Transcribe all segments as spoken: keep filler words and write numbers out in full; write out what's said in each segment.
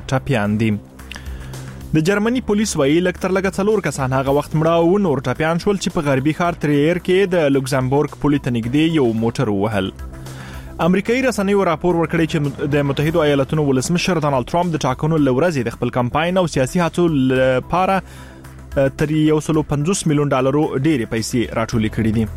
ټپیان دي. د جرمني پولیس وایي لږ تر لږه څلور کسان هغه وخت مړه او نور ټپیان شول چې په غربي ښار تریر کې د لوکزامبورګ پولې ته نږدې یو موټر ووهل. امریکایي رسنیو راپور ورکړی چې د متحده ایالاتونو ولسمشر ډانلډ ټرمپ د ټاکنو لورځې د خپل کمپاین او سیاسي هڅو لپاره تر یو سل پنځوس میلیون ډالرو ډېرې پیسې راټولې کړې دي.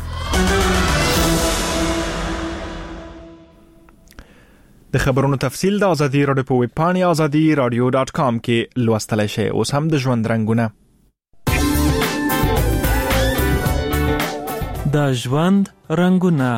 د خبرونو تفصیل د ازادي رادیو په ویب پاڼه ازادي رادیو ډاټ کام کې لوستلای شئ. اوس هم د ژوند رنگونه. د ژوند رنگونه.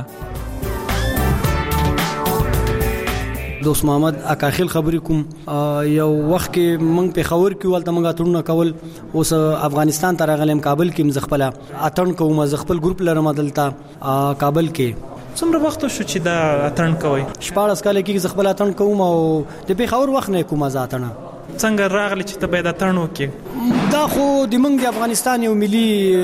دوست محمد اکاخیل خبرې کوم. یو وخت کې موږ په خبر کې ولته موږ اترونه کول. اوس افغانستان ته راغلم کابل کې مزخپله اتن کوم زخپل ګروپ لرم دلته کابل کې. څومره وخت شو چې دا اتن کوي؟ شپږ کال کې زخپل اتن کوم او د په خبر وخت نه کوم ځاتنه. څنګه راغلی چې ته باید اتن وکې؟ دا خو د موږ د افغانستان یو ملي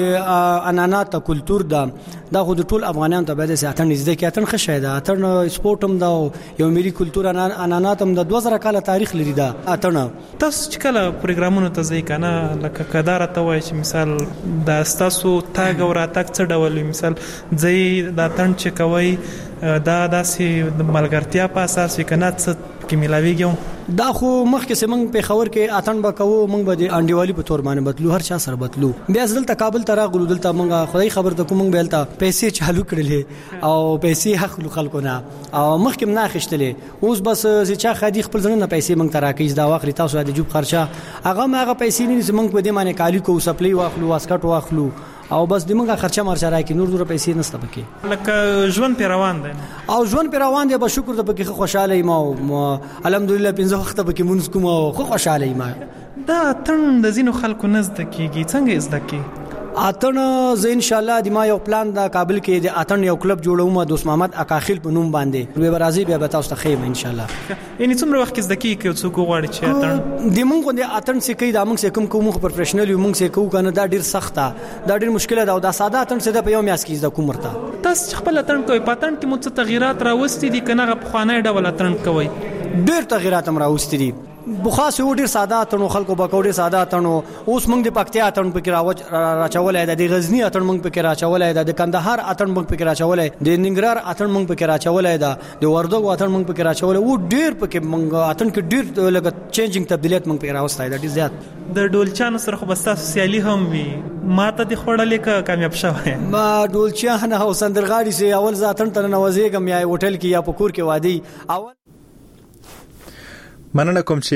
عنعنات کلچر ده. دا خو د ټول افغانانو ته باید چې اتن زده کې اتن خشه ده. اتن سپورت هم ده یو ملي کلچر عنعنات هم د دوه زره کال تاریخ لري. دا اتن تاسو چې کله پروګرامونو ته ځئ کنه لکه کدار ته وایي چې مثال د تاسو تاګ او راتګ څه ډول مثال ځئ د اتن چې کوي دا داسې د ملګرتیا په اساس کنه څه کې ملاویږي؟ دا خو مخکې سمنګ په خبر کې اتن به کوو موږ به د انډیوالي په تور باندې بدلو هر چا سره بدلو. بیا ځل ته کابل ته راغلو دلته موږ خدای خبر ته کوم بیلته پیسې چالو کړلې او پیسې حق خلکو نه او مخکې نه خښتلې. اوس بس چې چا خدي خپل ځنه پیسې موږ ته راکېږي دا وخت تاسو د جوب خرچه هغه هغه پیسې نه موږ په دې معنی کالی کو سپلی واخلو واسکټ واخلو او بس د موږ خرچه مرچه راکې نور نور پیسې نسته پکې. لکه ژوند په روان دی او ژوند په روان دی. به شکر د پکې خوشاله یم او الحمدلله پنځه وخت پکې مونږ کوم او خو خوشاله یم. دا اتن د زینو خلکو نزد کیږي څنګه زده کی؟ اتن زه ان شاء الله د ما یو پلان دا کابل کې د اتن یو کلب جوړوم دوست محمد اکاخیل په نوم باندې به راځي بیا به تاسو ته خیم ان شاء الله. یعنی څومره وخت کې زده کی کې څوک غواړي چې اتن د مونږ د اتن څخه کې د موږ څخه کوم پروفیشنل یو موږ څخه کوو کنه دا ډیر سخته دا ډیر مشکله ده او دا ساده اتن څه د په یو میاس کې زده کوم مرته. تاسو خپل اتن کوي پاتن کې مو څه تغیرات راوستي دي کنه په خوانه ډول اتن کوي؟ ډیر تغیرات هم راوستي دي. بخاص یو ډیر ساده اتنو خلکو بکوډه ساده اتنو اوس موږ د پکتیا اتن په کې راوچ راچولای د غزنی اتن موږ په کې راچولای د کندهار اتن موږ په کې راچولای د ننګرهار اتن موږ په کې راچولای د وردګ اتن موږ په کې راچولای و ډیر په کې موږ اتن کې ډیر لګ چینجینګ تبدیلیت موږ په کې راوستای د ډیر زیات. د ډولچانو سره خو بستا سیالي هم وي ماته د خړلې کا کامیاب شوه ما ډولچان او سندرغاړي سي اول ځاتن تن نوازېګم یا هوټل کې یا په کور کې وادي اول مننه کوم چې